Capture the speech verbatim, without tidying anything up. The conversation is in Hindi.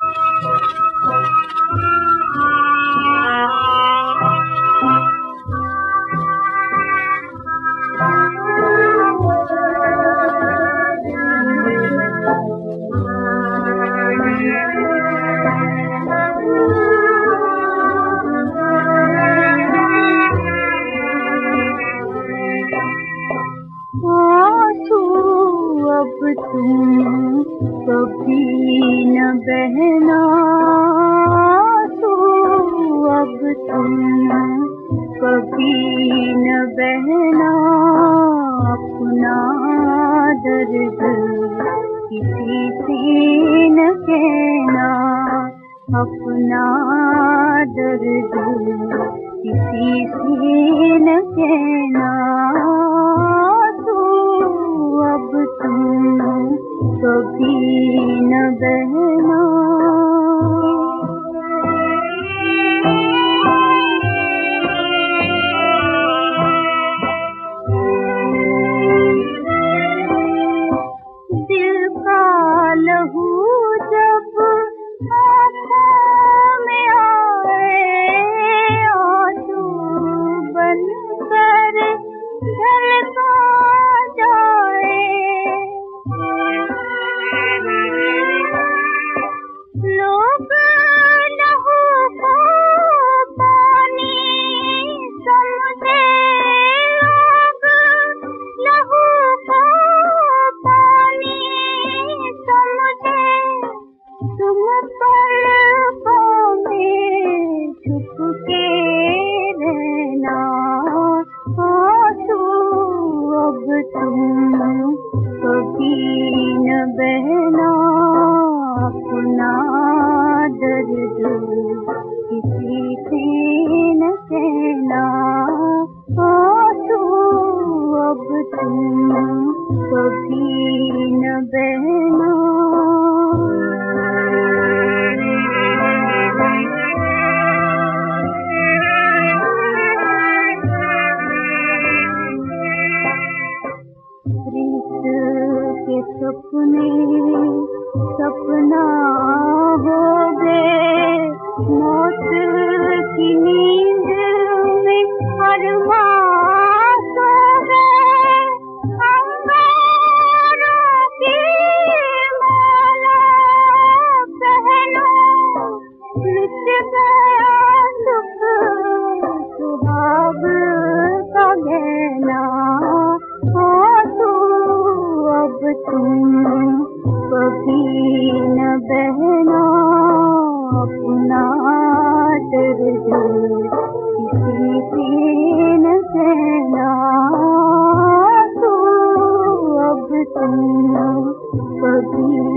तुम कभी न बहना, तू अब तुम कभी न बहना, अपना दर्द किसी से न कहना, अपना दर्द किसी से न कहना। अब तुम कभी न बहना। दिल का लहू जब आँखों में आए, आंसू बनकर ढलका कभी न बहना, अपना दर्द किसी से न कहना। आंसू अब तुम कभी न बहना। के सपने सपना हो गए, मौत की नींद में अरमान सो गए। अंगारों की माला पहनो, मिट गया सुख सुहाग का गहना। अब तुम कभी न बहना, अपना दर्द किसी से न कहना। तो अब तुम कभी